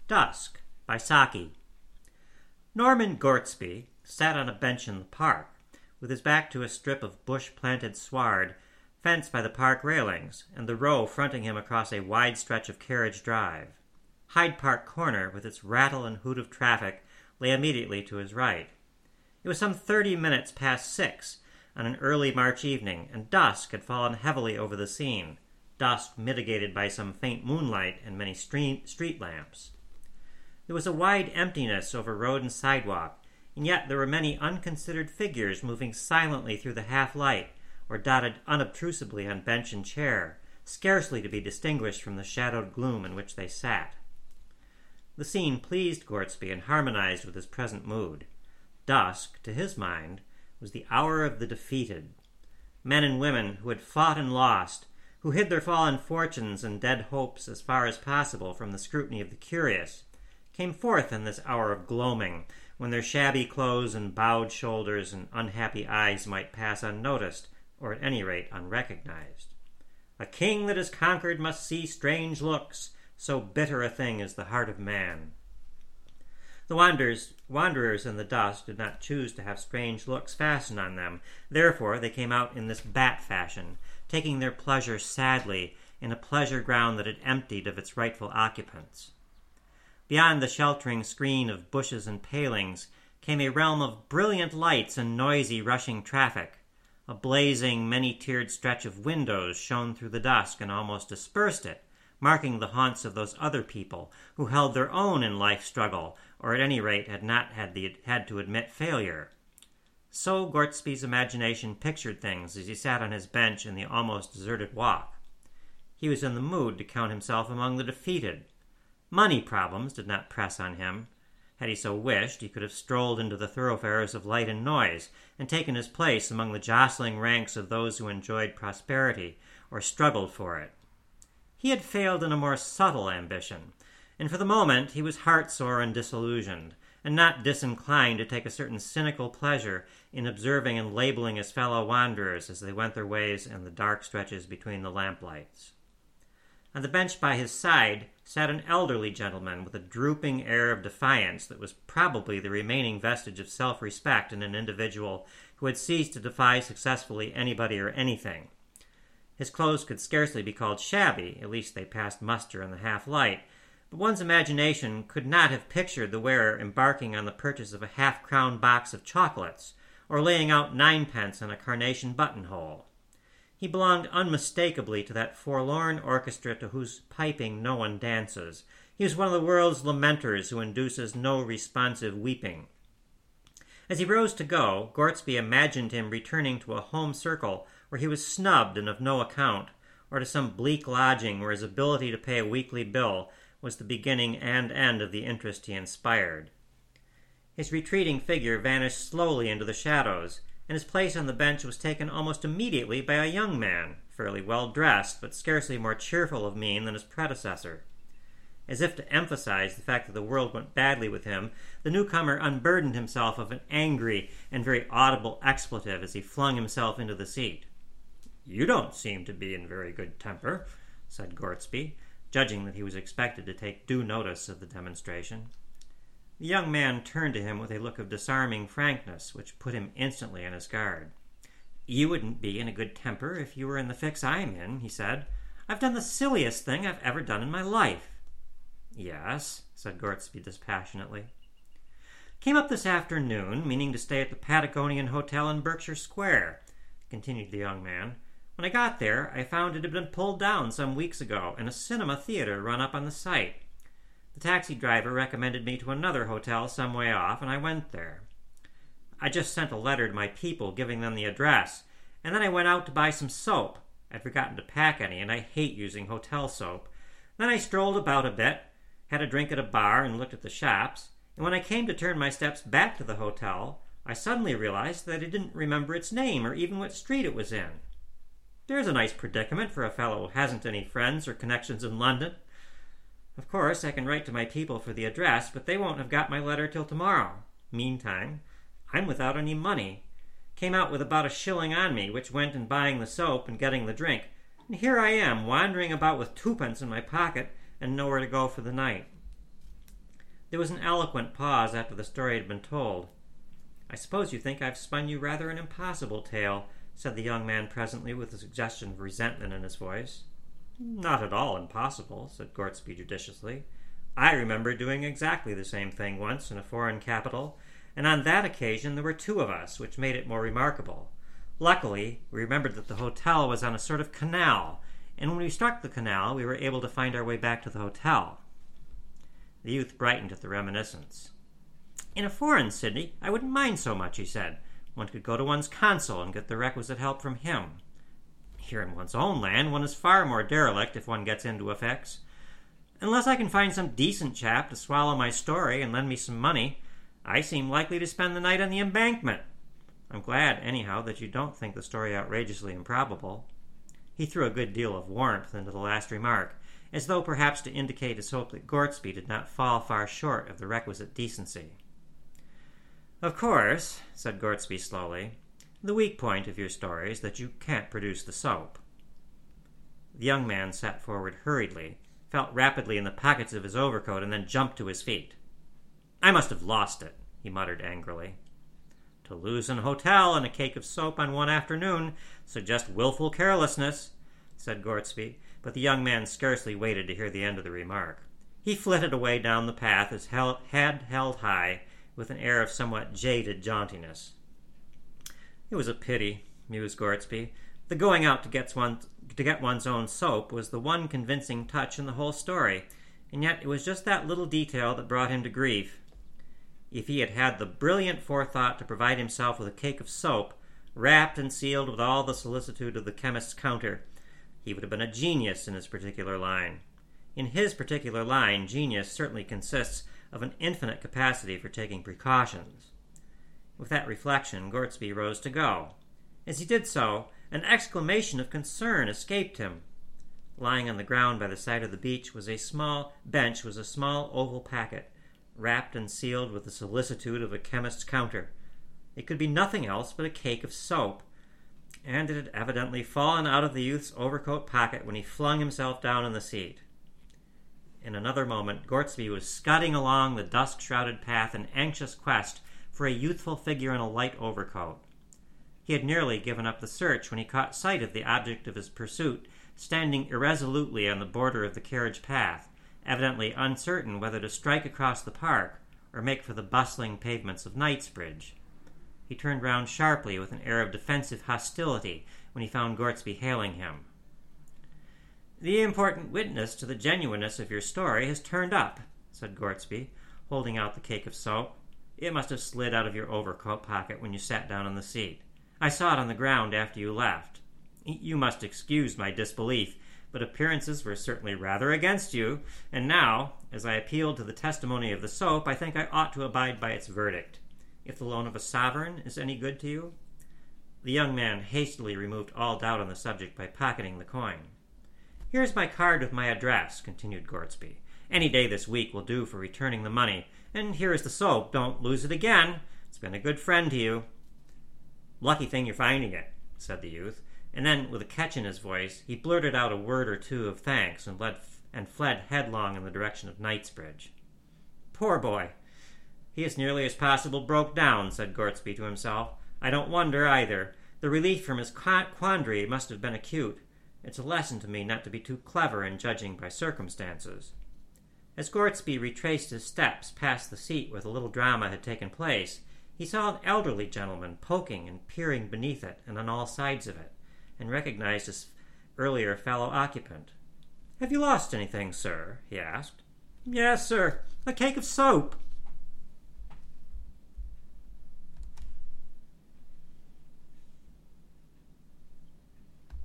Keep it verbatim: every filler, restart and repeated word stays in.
Dusk by Saki. Norman Gortsby sat on a bench in the park, with his back to a strip of bush-planted sward fenced by the park railings, and the row fronting him across a wide stretch of carriage drive. Hyde Park Corner, with its rattle and hoot of traffic, lay immediately to his right. It was some thirty minutes past six on an early March evening, and dusk had fallen heavily over the scene, dusk mitigated by some faint moonlight and many street, street lamps. There was a wide emptiness over road and sidewalk, and yet there were many unconsidered figures moving silently through the half-light, or dotted unobtrusively on bench and chair, scarcely to be distinguished from the shadowed gloom in which they sat. The scene pleased Gortsby and harmonized with his present mood. Dusk, to his mind, was the hour of the defeated. Men and women who had fought and lost, who hid their fallen fortunes and dead hopes as far as possible from the scrutiny of the curious, came forth in this hour of gloaming, when their shabby clothes and bowed shoulders and unhappy eyes might pass unnoticed, or at any rate unrecognized. A king that is conquered must see strange looks, so bitter a thing is the heart of man. The wanderers, wanderers in the dusk did not choose to have strange looks fasten on them. Therefore they came out in this bat fashion, taking their pleasure sadly in a pleasure ground that had emptied of its rightful occupants. Beyond the sheltering screen of bushes and palings came a realm of brilliant lights and noisy rushing traffic. A blazing, many-tiered stretch of windows shone through the dusk and almost dispersed it, marking the haunts of those other people who held their own in life struggle, or at any rate had not had, the, had to admit failure. So Gortsby's imagination pictured things as he sat on his bench in the almost deserted walk. He was in the mood to count himself among the defeated. Money problems did not press on him. Had he so wished, he could have strolled into the thoroughfares of light and noise, and taken his place among the jostling ranks of those who enjoyed prosperity, or struggled for it. He had failed in a more subtle ambition, and for the moment he was heartsore and disillusioned, and not disinclined to take a certain cynical pleasure in observing and labeling his fellow wanderers as they went their ways in the dark stretches between the lamplights. On the bench by his side sat an elderly gentleman with a drooping air of defiance that was probably the remaining vestige of self-respect in an individual who had ceased to defy successfully anybody or anything. His clothes could scarcely be called shabby, at least they passed muster in the half-light, but one's imagination could not have pictured the wearer embarking on the purchase of a half-crown box of chocolates, or laying out ninepence on a carnation buttonhole. He belonged unmistakably to that forlorn orchestra to whose piping no one dances. He was one of the world's lamenters who induces no responsive weeping. As he rose to go, Gortsby imagined him returning to a home circle where he was snubbed and of no account, or to some bleak lodging where his ability to pay a weekly bill was the beginning and end of the interest he inspired. His retreating figure vanished slowly into the shadows, and his place on the bench was taken almost immediately by a young man, fairly well dressed, but scarcely more cheerful of mien than his predecessor. As if to emphasize the fact that the world went badly with him, the newcomer unburdened himself of an angry and very audible expletive as he flung himself into the seat. "You don't seem to be in very good temper," said Gortsby, judging that he was expected to take due notice of the demonstration. The young man turned to him with a look of disarming frankness, which put him instantly on his guard. "You wouldn't be in a good temper if you were in the fix I'm in," he said. "I've done the silliest thing I've ever done in my life." "Yes," said Gortsby dispassionately. "Came up this afternoon, meaning to stay at the Patagonian Hotel in Berkshire Square," continued the young man. "When I got there, I found it had been pulled down some weeks ago, and a cinema theater run up on the site. The taxi driver recommended me to another hotel some way off, and I went there. I just sent a letter to my people giving them the address, and then I went out to buy some soap. I'd forgotten to pack any, and I hate using hotel soap. Then I strolled about a bit, had a drink at a bar, and looked at the shops, and when I came to turn my steps back to the hotel, I suddenly realized that I didn't remember its name or even what street it was in. There's a nice predicament for a fellow who hasn't any friends or connections in London. Of course, I can write to my people for the address, but they won't have got my letter till tomorrow. Meantime, I'm without any money. Came out with about a shilling on me, which went in buying the soap and getting the drink, and here I am, wandering about with twopence in my pocket and nowhere to go for the night." There was an eloquent pause after the story had been told. "I suppose you think I've spun you rather an impossible tale," said the young man presently, with a suggestion of resentment in his voice. "Not at all impossible," said Gortsby judiciously. "I remember doing exactly the same thing once in a foreign capital, and on that occasion there were two of us, which made it more remarkable. Luckily, we remembered that the hotel was on a sort of canal, and when we struck the canal, we were able to find our way back to the hotel." The youth brightened at the reminiscence. "In a foreign city, I wouldn't mind so much," he said. "One could go to one's consul and get the requisite help from him. Here in one's own land, one is far more derelict if one gets into a fix. Unless I can find some decent chap to swallow my story and lend me some money, I seem likely to spend the night on the embankment. I'm glad, anyhow, that you don't think the story outrageously improbable." He threw a good deal of warmth into the last remark, as though perhaps to indicate his hope that Gortsby did not fall far short of the requisite decency. "Of course," said Gortsby slowly, "the weak point of your story is that you can't produce the soap." The young man sat forward hurriedly, felt rapidly in the pockets of his overcoat, and then jumped to his feet. "I must have lost it," he muttered angrily. "To lose an hotel and a cake of soap on one afternoon suggests willful carelessness," said Gortsby, but the young man scarcely waited to hear the end of the remark. He flitted away down the path, his head held high, with an air of somewhat jaded jauntiness. "It was a pity," mused Gortsby. "The going out to get, one, to get one's own soap was the one convincing touch in the whole story, and yet it was just that little detail that brought him to grief. If he had had the brilliant forethought to provide himself with a cake of soap, wrapped and sealed with all the solicitude of the chemist's counter, he would have been a genius in his particular line. In his particular line, genius certainly consists of an infinite capacity for taking precautions." With that reflection, Gortsby rose to go. As he did so, an exclamation of concern escaped him. Lying on the ground by the side of the beach was a small bench was a small oval packet, wrapped and sealed with the solicitude of a chemist's counter. It could be nothing else but a cake of soap, and it had evidently fallen out of the youth's overcoat pocket when he flung himself down in the seat. In another moment, Gortsby was scudding along the dusk-shrouded path in anxious quest for a youthful figure in a light overcoat. He had nearly given up the search when he caught sight of the object of his pursuit, standing irresolutely on the border of the carriage path, evidently uncertain whether to strike across the park or make for the bustling pavements of Knightsbridge. He turned round sharply with an air of defensive hostility when he found Gortsby hailing him. "The important witness to the genuineness of your story has turned up," said Gortsby, holding out the cake of soap. "It must have slid out of your overcoat pocket when you sat down on the seat. I saw it on the ground after you left. You must excuse my disbelief, but appearances were certainly rather against you, and now, as I appealed to the testimony of the soap, I think I ought to abide by its verdict. If the loan of a sovereign is any good to you?" The young man hastily removed all doubt on the subject by pocketing the coin. "Here's my card with my address," continued Gortsby. "Any day this week will do for returning the money. And here is the soap. Don't lose it again. It's been a good friend to you." "Lucky thing you're finding it," said the youth, and then, with a catch in his voice, he blurted out a word or two of thanks and, led f- and fled headlong in the direction of Knightsbridge. "Poor boy! He as nearly as possible broke down," said Gortsby to himself. "I don't wonder, either. The relief from his quandary must have been acute. It's a lesson to me not to be too clever in judging by circumstances." As Gortsby retraced his steps past the seat where the little drama had taken place, he saw an elderly gentleman poking and peering beneath it and on all sides of it, and recognized his earlier fellow occupant. "Have you lost anything, sir?" he asked. "Yes, sir, a cake of soap."